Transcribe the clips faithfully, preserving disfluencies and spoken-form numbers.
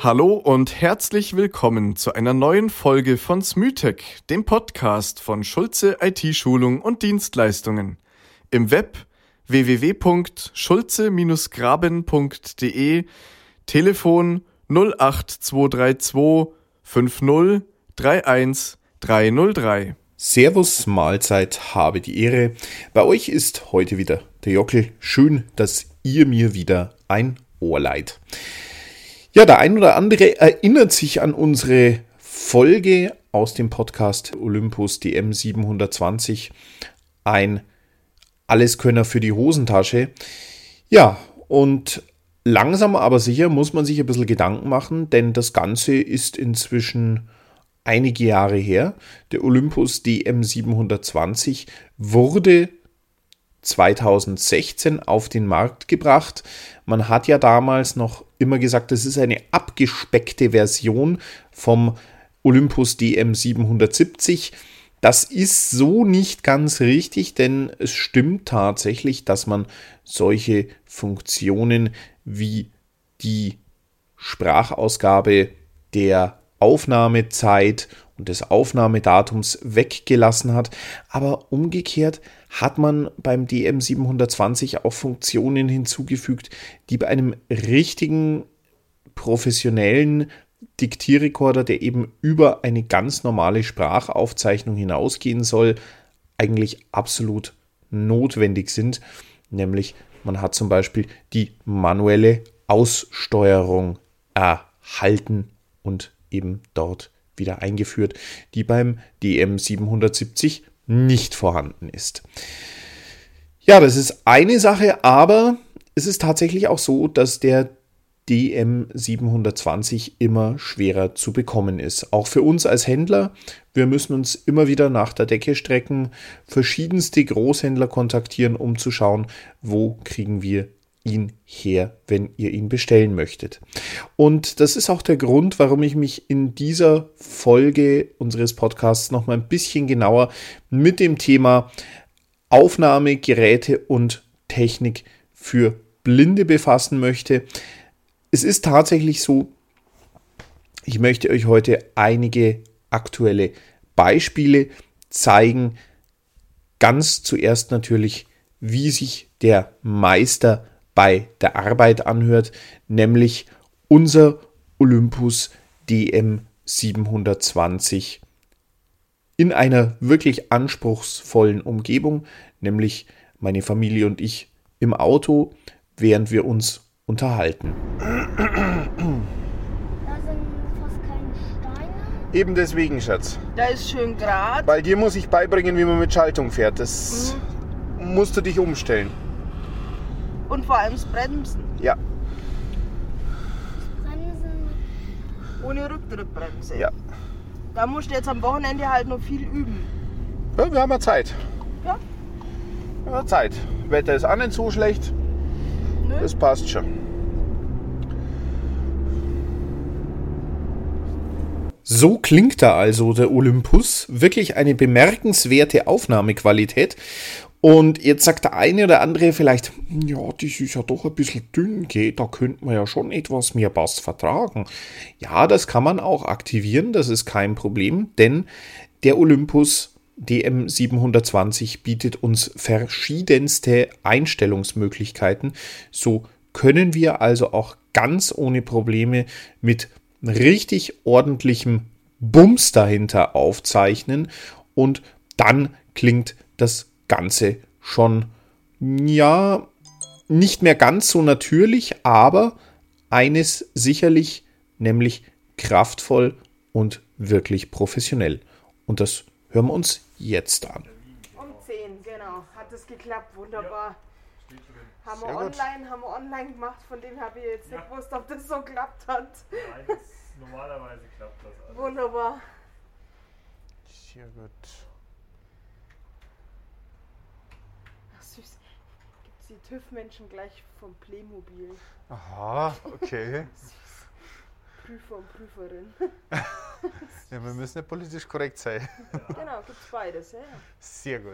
Hallo und herzlich willkommen zu einer neuen Folge von Smütec, dem Podcast von Schulze I T-Schulung und Dienstleistungen. Im Web w w w punkt schulze graben punkt d e, Telefon null acht zwei drei zwei fünf null drei eins drei null drei. Servus, Mahlzeit, habe die Ehre. Bei euch ist heute wieder der Jockel. Schön, dass ihr mir wieder ein Ohr leiht. Ja, der ein oder andere erinnert sich an unsere Folge aus dem Podcast Olympus D M siebenhundertzwanzig, ein Alleskönner für die Hosentasche. Ja, und langsam aber sicher muss man sich ein bisschen Gedanken machen, denn das Ganze ist inzwischen einige Jahre her. Der Olympus D M siebenhundertzwanzig wurde zweitausendsechzehn auf den Markt gebracht. Man hat ja damals noch immer gesagt, das ist eine abgespeckte Version vom Olympus D M siebenhundertsiebzig. Das ist so nicht ganz richtig, denn es stimmt tatsächlich, dass man solche Funktionen wie die Sprachausgabe der Aufnahmezeit und des Aufnahmedatums weggelassen hat. Aber umgekehrt hat man beim D M siebenhundertzwanzig auch Funktionen hinzugefügt, die bei einem richtigen professionellen Diktierrekorder, der eben über eine ganz normale Sprachaufzeichnung hinausgehen soll, eigentlich absolut notwendig sind. Nämlich man hat zum Beispiel die manuelle Aussteuerung erhalten und eben dort wieder eingeführt, die beim D M siebenhundertsiebzig nicht vorhanden ist. Ja, das ist eine Sache, aber es ist tatsächlich auch so, dass der D M siebenhundertzwanzig immer schwerer zu bekommen ist. Auch für uns als Händler, wir müssen uns immer wieder nach der Decke strecken, verschiedenste Großhändler kontaktieren, um zu schauen, wo kriegen wir ihn her, wenn ihr ihn bestellen möchtet. Und das ist auch der Grund, warum ich mich in dieser Folge unseres Podcasts noch mal ein bisschen genauer mit dem Thema Aufnahmegeräte und Technik für Blinde befassen möchte. Es ist tatsächlich so, ich möchte euch heute einige aktuelle Beispiele zeigen. Ganz zuerst natürlich, wie sich der Meister bei der Arbeit anhört, nämlich unser Olympus D M siebenhundertzwanzig in einer wirklich anspruchsvollen Umgebung, nämlich meine Familie und ich im Auto, während wir uns unterhalten. Da sind fast keine Steine. Eben deswegen, Schatz. Da ist schön gerade. Weil dir muss ich beibringen, wie man mit Schaltung fährt. Das mhm. musst du dich umstellen. Und vor allem das Bremsen. Ja. Bremsen. Ohne Rücktrittbremse. Ja. Da musst du jetzt am Wochenende halt noch viel üben. Ja, wir haben ja Zeit. Ja? Wir haben Zeit. Wetter ist auch nicht so schlecht. Nö. Das passt schon. So klingt da also der Olympus. Wirklich eine bemerkenswerte Aufnahmequalität. Und jetzt sagt der eine oder andere vielleicht, ja, das ist ja doch ein bisschen dünn, geht, da könnte man ja schon etwas mehr Bass vertragen. Ja, das kann man auch aktivieren, das ist kein Problem, denn der Olympus D M siebenhundertzwanzig bietet uns verschiedenste Einstellungsmöglichkeiten. So können wir also auch ganz ohne Probleme mit richtig ordentlichem Bums dahinter aufzeichnen und dann klingt das Ganze schon, ja, nicht mehr ganz so natürlich, aber eines sicherlich, nämlich kraftvoll und wirklich professionell. Und das hören wir uns jetzt an. Um zehn, genau. Hat es geklappt, wunderbar. Ja, haben wir Sehr gut. online, haben wir online gemacht, von dem habe ich jetzt nicht Ja. gewusst, ob das so klappt hat. Nein, das, normalerweise klappt das alles. Wunderbar. Sehr gut. Ach, süß. Gibt's die TÜV-Menschen gleich vom Playmobil. Aha, okay. Prüfer und Prüferin. Ja, wir müssen ja politisch korrekt sein. Genau, gibt's beides, ja. Sehr gut.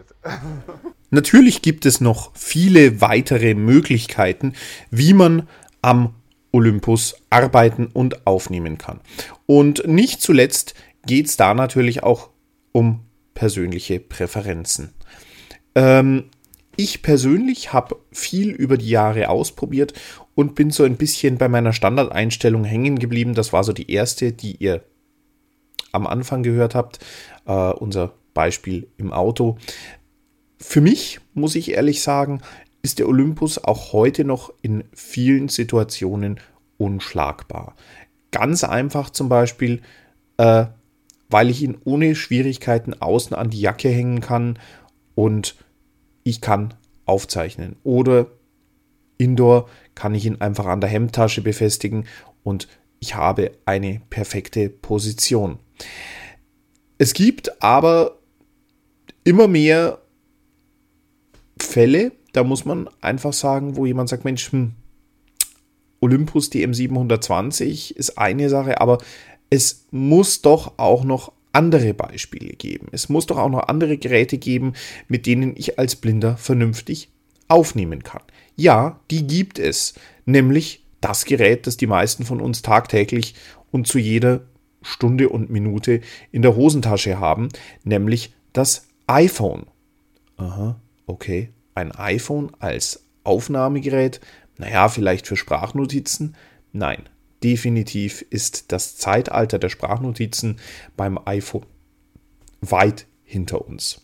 Natürlich gibt es noch viele weitere Möglichkeiten, wie man am Olympus arbeiten und aufnehmen kann. Und nicht zuletzt geht es da natürlich auch um persönliche Präferenzen. Ähm, ich persönlich habe viel über die Jahre ausprobiert und bin so ein bisschen bei meiner Standardeinstellung hängen geblieben. Das war so die erste, die ihr am Anfang gehört habt, äh, unser Beispiel im Auto. Für mich, muss ich ehrlich sagen, ist der Olympus auch heute noch in vielen Situationen unschlagbar. Ganz einfach zum Beispiel, äh, weil ich ihn ohne Schwierigkeiten außen an die Jacke hängen kann und ich kann aufzeichnen. Oder indoor kann ich ihn einfach an der Hemdtasche befestigen und ich habe eine perfekte Position. Es gibt aber immer mehr Fälle, da muss man einfach sagen, wo jemand sagt, Mensch, hm, Olympus D M siebenhundertzwanzig ist eine Sache, aber es muss doch auch noch andere Beispiele geben. Es muss doch auch noch andere Geräte geben, mit denen ich als Blinder vernünftig aufnehmen kann. Ja, die gibt es, nämlich das Gerät, das die meisten von uns tagtäglich und zu jeder Stunde und Minute in der Hosentasche haben, nämlich das iPhone. Aha, okay, ein iPhone als Aufnahmegerät, naja, vielleicht für Sprachnotizen? Nein, definitiv ist das Zeitalter der Sprachnotizen beim iPhone weit hinter uns.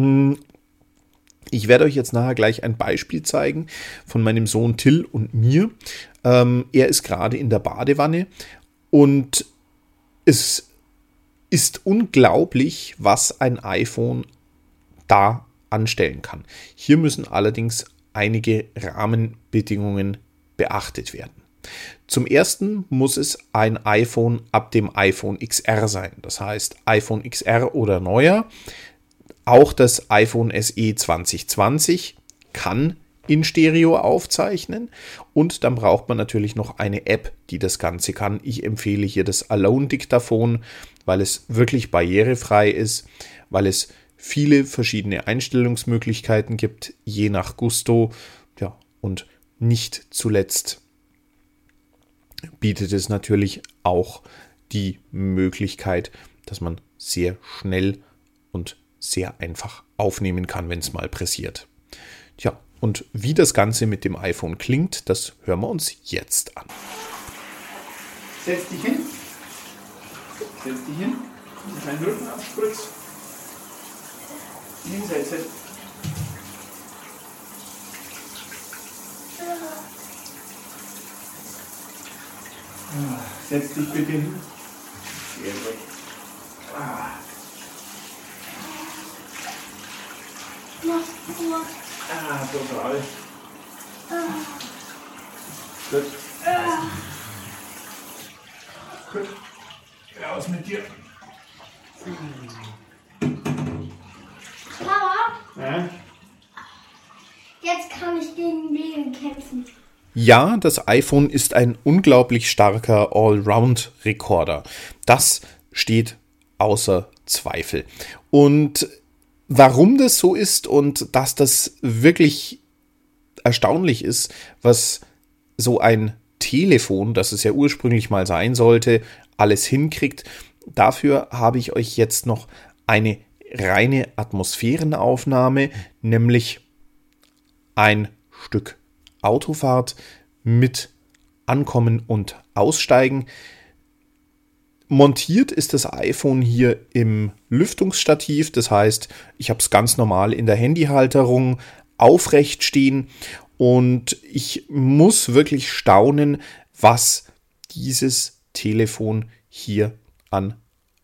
Ich werde euch jetzt nachher gleich ein Beispiel zeigen von meinem Sohn Till und mir. Ähm, er ist gerade in der Badewanne und es ist unglaublich, was ein iPhone da anstellen kann. Hier müssen allerdings einige Rahmenbedingungen beachtet werden. Zum ersten muss es ein iPhone ab dem iPhone X R sein. Das heißt iPhone X R oder neuer. Auch das iPhone S E zwanzig zwanzig kann in Stereo aufzeichnen und dann braucht man natürlich noch eine App, die das Ganze kann. Ich empfehle hier das Alone-Diktaphon, weil es wirklich barrierefrei ist, weil es viele verschiedene Einstellungsmöglichkeiten gibt, je nach Gusto. Ja, und nicht zuletzt bietet es natürlich auch die Möglichkeit, dass man sehr schnell und sehr einfach aufnehmen kann, wenn es mal pressiert. Tja, und wie das Ganze mit dem iPhone klingt, das hören wir uns jetzt an. Setz dich hin. Setz dich hin. Deinen Rücken abspritzt. Hinsetzen. Setz dich bitte hin. Sehr gut. Ah. Ah, total. Gut. Gut. Raus mit dir. Papa, Ja? jetzt kann ich gegen Bären kämpfen. Ja, das iPhone ist ein unglaublich starker Allround-Rekorder. Das steht außer Zweifel. Und warum das so ist und dass das wirklich erstaunlich ist, was so ein Telefon, das es ja ursprünglich mal sein sollte, alles hinkriegt, dafür habe ich euch jetzt noch eine reine Atmosphärenaufnahme, nämlich ein Stück Autofahrt mit Ankommen und Aussteigen. Montiert ist das iPhone hier im Lüftungsstativ, das heißt, ich habe es ganz normal in der Handyhalterung aufrecht stehen und ich muss wirklich staunen, was dieses Telefon hier an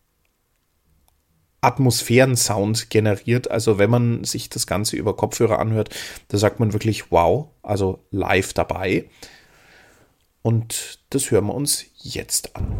Atmosphärensound generiert. Also wenn man sich das Ganze über Kopfhörer anhört, da sagt man wirklich wow, also live dabei. Und das hören wir uns jetzt an.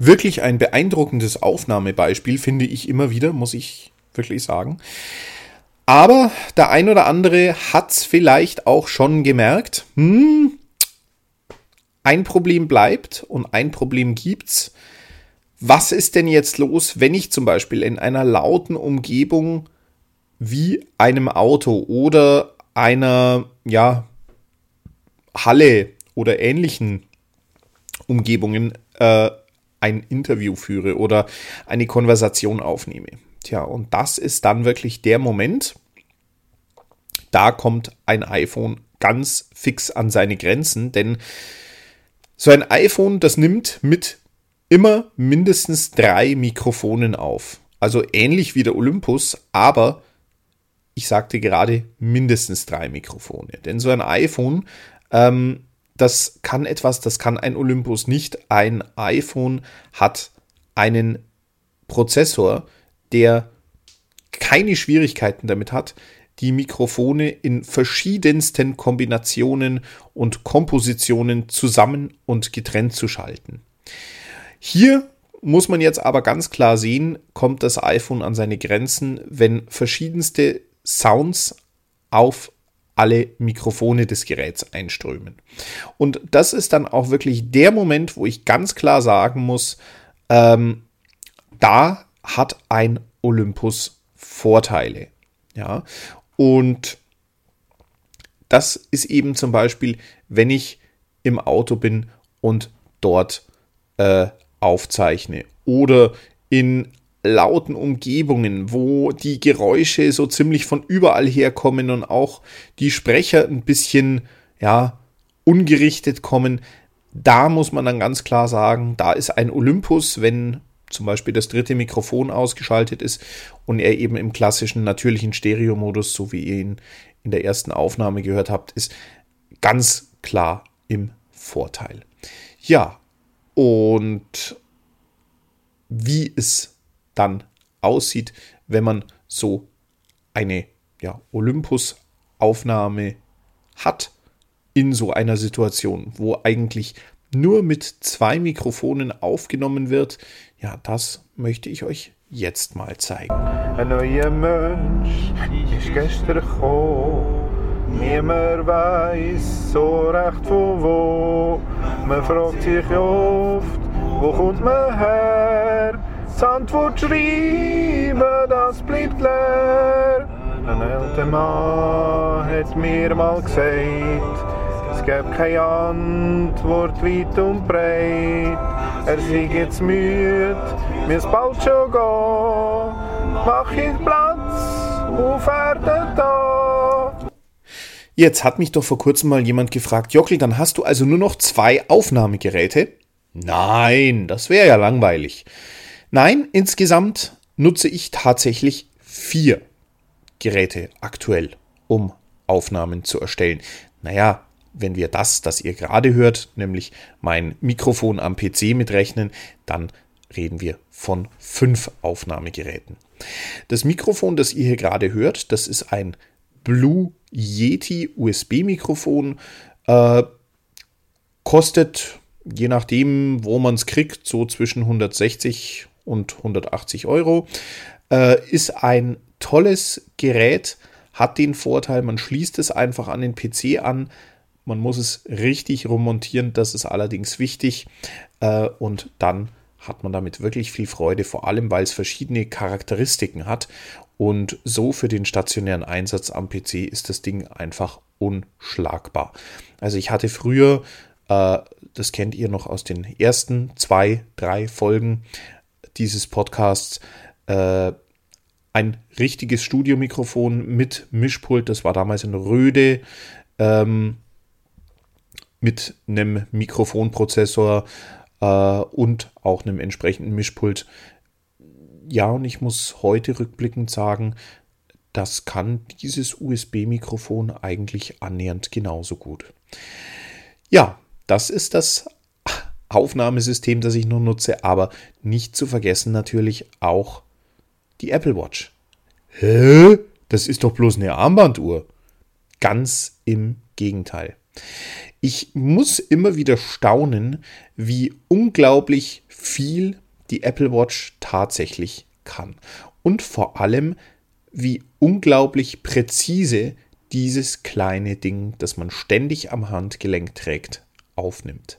wirklich ein beeindruckendes Aufnahmebeispiel, finde ich immer wieder, muss ich wirklich sagen. Aber der ein oder andere hat es vielleicht auch schon gemerkt, hm, ein Problem bleibt und ein Problem gibt's. Was ist denn jetzt los, wenn ich zum Beispiel in einer lauten Umgebung wie einem Auto oder einer ja, Halle oder ähnlichen Umgebungen äh, ein Interview führe oder eine Konversation aufnehme? Tja, und das ist dann wirklich der Moment, da kommt ein iPhone ganz fix an seine Grenzen, denn so ein iPhone, das nimmt mit immer mindestens drei Mikrofonen auf. Also ähnlich wie der Olympus, aber ich sagte gerade mindestens drei Mikrofone. Denn so ein iPhone, ähm, das kann etwas, das kann ein Olympus nicht. Ein iPhone hat einen Prozessor, der keine Schwierigkeiten damit hat, die Mikrofone in verschiedensten Kombinationen und Kompositionen zusammen und getrennt zu schalten. Hier muss man jetzt aber ganz klar sehen, kommt das iPhone an seine Grenzen, wenn verschiedenste Sounds auf alle Mikrofone des Geräts einströmen. Und das ist dann auch wirklich der Moment, wo ich ganz klar sagen muss, ähm, da hat ein Olympus Vorteile. Ja, und das ist eben zum Beispiel, wenn ich im Auto bin und dort äh, aufzeichne oder in lauten Umgebungen, wo die Geräusche so ziemlich von überall herkommen und auch die Sprecher ein bisschen ja, ungerichtet kommen. Da muss man dann ganz klar sagen, da ist ein Olympus, wenn zum Beispiel das dritte Mikrofon ausgeschaltet ist und er eben im klassischen natürlichen Stereo-Modus, so wie ihr ihn in der ersten Aufnahme gehört habt, ist ganz klar im Vorteil. Ja, und wie es dann aussieht, wenn man so eine ja, Olympus-Aufnahme hat in so einer Situation, wo eigentlich nur mit zwei Mikrofonen aufgenommen wird, ja, das möchte ich euch jetzt mal zeigen. Ein neuer Mensch ist gestern gekommen. Niemand weiss so recht von wo. Man fragt sich oft, wo kommt man her? Die Antwort schreiben, das bleibt leer. Ein älterer Mann hat mir mal gesagt, es gibt keine Antwort weit und breit. Er sei jetzt müde, müsse bald schon gehen. Mach ich Platz auf Erde da. Jetzt hat mich doch vor kurzem mal jemand gefragt, Jockel, dann hast du also nur noch zwei Aufnahmegeräte? Nein, das wäre ja langweilig. Nein, insgesamt nutze ich tatsächlich vier Geräte aktuell, um Aufnahmen zu erstellen. Naja, wenn wir das, das ihr gerade hört, nämlich mein Mikrofon am P C mitrechnen, dann reden wir von fünf Aufnahmegeräten. Das Mikrofon, das ihr hier gerade hört, das ist ein Blue Yeti U S B-Mikrofon. Äh, kostet, je nachdem, wo man es kriegt, so zwischen hundertsechzig und hundertachtzig Euro. Äh, ist ein tolles Gerät, hat den Vorteil, man schließt es einfach an den P C an. Man muss es richtig rummontieren, das ist allerdings wichtig. Äh, und dann hat man damit wirklich viel Freude, vor allem, weil es verschiedene Charakteristiken hat. Und so für den stationären Einsatz am P C ist das Ding einfach unschlagbar. Also ich hatte früher, äh, das kennt ihr noch aus den ersten zwei, drei Folgen dieses Podcasts, äh, ein richtiges Studiomikrofon mit Mischpult. Das war damals ein Röde, ähm, mit einem Mikrofonprozessor äh, und auch einem entsprechenden Mischpult. Ja, und ich muss heute rückblickend sagen, das kann dieses U S B-Mikrofon eigentlich annähernd genauso gut. Ja, das ist das Aufnahmesystem, das ich nur nutze, aber nicht zu vergessen natürlich auch die Apple Watch. Hä? Das ist doch bloß eine Armbanduhr. Ganz im Gegenteil. Ich muss immer wieder staunen, wie unglaublich viel die Apple Watch tatsächlich kann. Und vor allem, wie unglaublich präzise dieses kleine Ding, das man ständig am Handgelenk trägt, aufnimmt.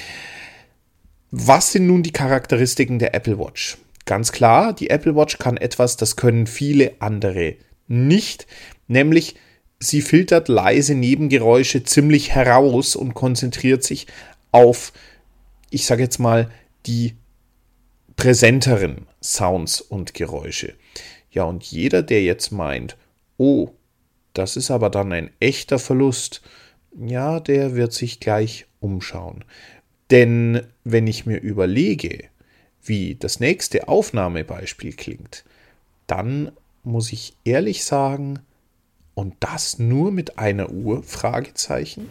Was sind nun die Charakteristiken der Apple Watch? Ganz klar, die Apple Watch kann etwas, das können viele andere nicht, nämlich sie filtert leise Nebengeräusche ziemlich heraus und konzentriert sich auf, ich sage jetzt mal, die präsenteren Sounds und Geräusche. Ja, und jeder, der jetzt meint, oh, das ist aber dann ein echter Verlust, ja, der wird sich gleich umschauen. Denn wenn ich mir überlege, wie das nächste Aufnahmebeispiel klingt, dann muss ich ehrlich sagen, und das nur mit einer Uhr? Fragezeichen.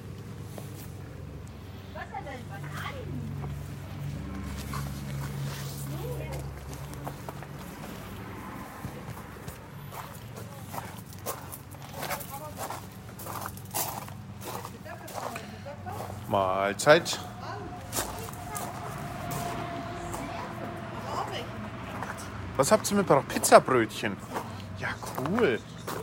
Mahlzeit. Was habt ihr mitgebracht? Pizzabrötchen. Ja, cool.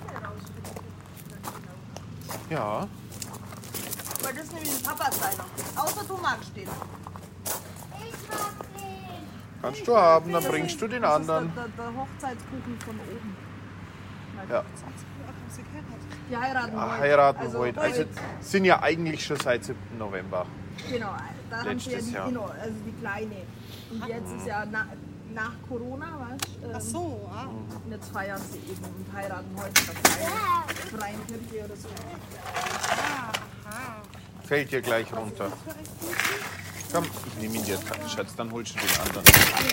Ja. Weil das nämlich ein Papa sein. Außer du magst den. Ich mag den. Kannst du haben, dann bringst du den das anderen. Ist der, der, der Hochzeitskuchen von oben. Ja. Die heiraten Ja, heute. heiraten also heute. Also sind ja eigentlich schon seit siebten November. Genau, da haben sie ja Letztes die, Jahr. genau, also die kleine. Und jetzt ist ja na, nach Corona, weißt du? Ähm, Ach so, ah. Und jetzt feiern sie eben und heiraten heute in der freien, freien Kirche oder so. Fällt dir gleich runter. Komm, ich nehme ihn dir, Schatz, dann holst du den anderen.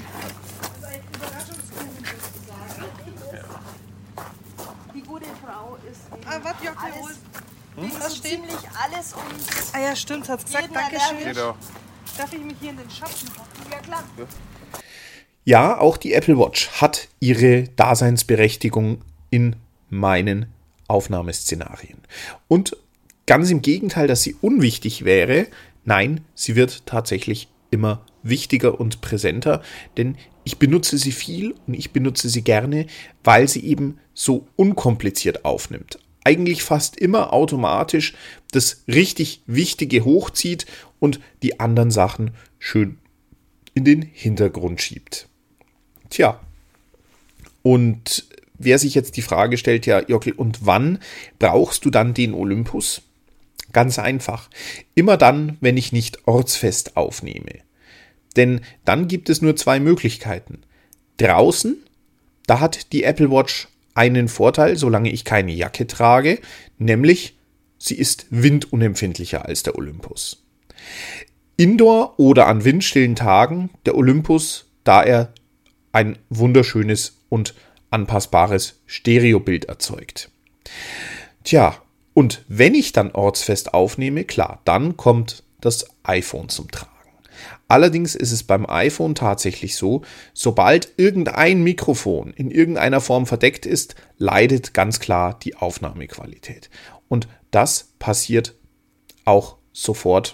Die gute Frau ist eben Ah, warte, ja, alles, jawohl. die Was ist steht? ziemlich alles und Ah ja, stimmt, hat's gesagt. Jeden Dankeschön. erlernt. Genau. Darf ich mich hier in den Schatten hocken? ja klar. Ja, auch die Apple Watch hat ihre Daseinsberechtigung in meinen Aufnahmeszenarien. Und ganz im Gegenteil, dass sie unwichtig wäre, nein, sie wird tatsächlich immer wichtiger und präsenter, denn ich benutze sie viel und ich benutze sie gerne, weil sie eben so unkompliziert aufnimmt. Eigentlich fast immer automatisch das richtig Wichtige hochzieht und die anderen Sachen schön in den Hintergrund schiebt. Tja, und wer sich jetzt die Frage stellt, ja, Jockel, und wann brauchst du dann den Olympus? Ganz einfach. Immer dann, wenn ich nicht ortsfest aufnehme. Denn dann gibt es nur zwei Möglichkeiten. Draußen, da hat die Apple Watch einen Vorteil, solange ich keine Jacke trage, nämlich sie ist windunempfindlicher als der Olympus. Indoor oder an windstillen Tagen der Olympus, da er ein wunderschönes und anpassbares Stereobild erzeugt. Tja, und wenn ich dann ortsfest aufnehme, klar, dann kommt das iPhone zum Tragen. Allerdings ist es beim iPhone tatsächlich so, sobald irgendein Mikrofon in irgendeiner Form verdeckt ist, leidet ganz klar die Aufnahmequalität. Und das passiert auch sofort,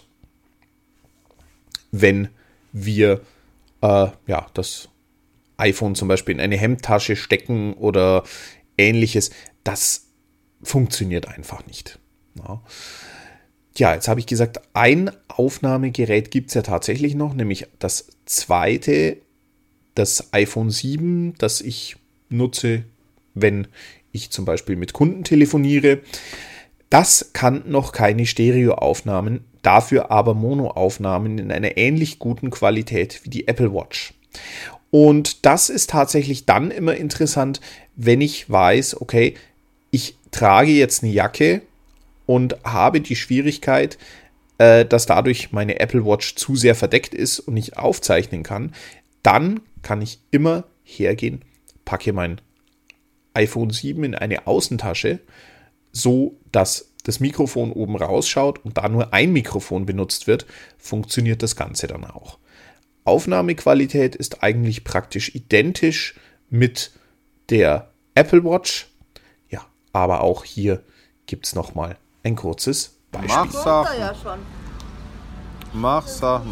wenn wir äh, ja, das iPhone zum Beispiel in eine Hemdtasche stecken oder ähnliches. Das funktioniert einfach nicht. Ja. Tja, jetzt habe ich gesagt, ein Aufnahmegerät gibt es ja tatsächlich noch, nämlich das zweite, das iPhone sieben, das ich nutze, wenn ich zum Beispiel mit Kunden telefoniere. Das kann noch keine Stereoaufnahmen, dafür aber Monoaufnahmen in einer ähnlich guten Qualität wie die Apple Watch. Und das ist tatsächlich dann immer interessant, wenn ich weiß, okay, ich trage jetzt eine Jacke und habe die Schwierigkeit, äh, dass dadurch meine Apple Watch zu sehr verdeckt ist und nicht aufzeichnen kann. Dann kann ich immer hergehen, packe mein iPhone sieben in eine Außentasche, so dass das Mikrofon oben rausschaut und da nur ein Mikrofon benutzt wird, funktioniert das Ganze dann auch. Aufnahmequalität ist eigentlich praktisch identisch mit der Apple Watch. Ja, aber auch hier gibt es nochmal ein kurzes Beispiel. Kommt er ja schon. Mach Sachen.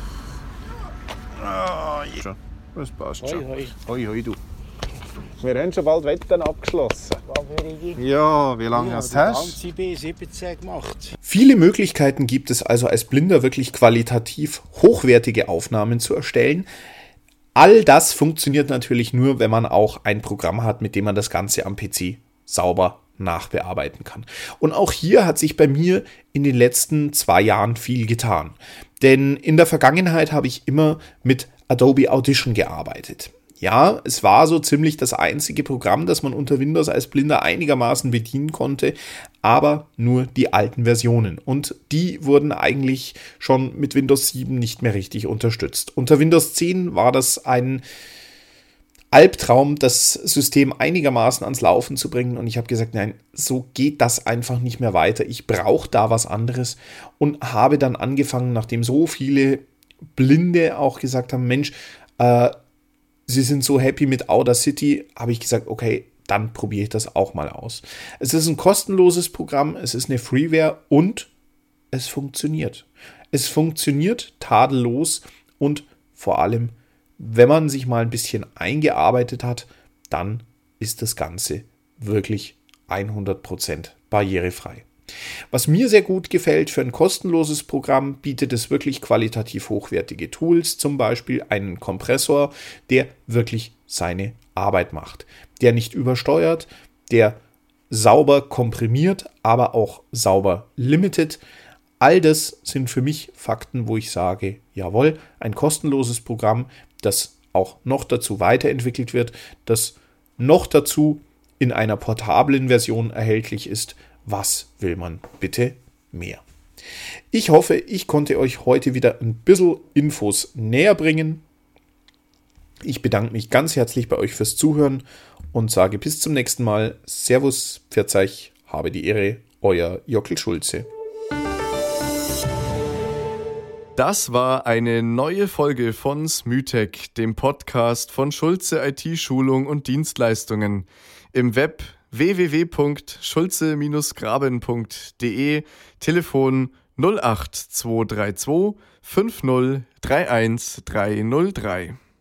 Ah, ja. Das passt schon. Hoi, hoi. Hoi, hoi, du. Wir haben schon bald Wetten abgeschlossen. Schwabberige. Ja, wie lange Ja, hast du du hast hast? die B siebzehn gemacht. Viele Möglichkeiten gibt es also als Blinder wirklich qualitativ hochwertige Aufnahmen zu erstellen. All das funktioniert natürlich nur, wenn man auch ein Programm hat, mit dem man das Ganze am P C sauber nachbearbeiten kann. Und auch hier hat sich bei mir in den letzten zwei Jahren viel getan. Denn in der Vergangenheit habe ich immer mit Adobe Audition gearbeitet. Ja, es war so ziemlich das einzige Programm, das man unter Windows als Blinder einigermaßen bedienen konnte, aber nur die alten Versionen. Und die wurden eigentlich schon mit Windows sieben nicht mehr richtig unterstützt. Unter Windows zehn war das ein Albtraum, das System einigermaßen ans Laufen zu bringen. Und ich habe gesagt, nein, so geht das einfach nicht mehr weiter. Ich brauche da was anderes und habe dann angefangen, nachdem so viele Blinde auch gesagt haben, Mensch, äh, sie sind so happy mit Audacity, habe ich gesagt, okay, dann probiere ich das auch mal aus. Es ist ein kostenloses Programm, es ist eine Freeware und es funktioniert. Es funktioniert tadellos und vor allem, wenn man sich mal ein bisschen eingearbeitet hat, dann ist das Ganze wirklich hundert Prozent barrierefrei. Was mir sehr gut gefällt für ein kostenloses Programm, bietet es wirklich qualitativ hochwertige Tools, zum Beispiel einen Kompressor, der wirklich seine Arbeit macht, der nicht übersteuert, der sauber komprimiert, aber auch sauber limited. All das sind für mich Fakten, wo ich sage, jawohl, ein kostenloses Programm, das auch noch dazu weiterentwickelt wird, das noch dazu in einer portablen Version erhältlich ist. Was will man bitte mehr? Ich hoffe, ich konnte euch heute wieder ein bisschen Infos näher bringen. Ich bedanke mich ganz herzlich bei euch fürs Zuhören und sage bis zum nächsten Mal. Servus, pfiat euch, habe die Ehre, euer Jockel Schulze. Das war eine neue Folge von Smütech, dem Podcast von Schulze I T-Schulung und Dienstleistungen. Im Web w w w punkt schulze graben punkt de, Telefon null acht zwei drei zwei fünf null drei eins drei null drei.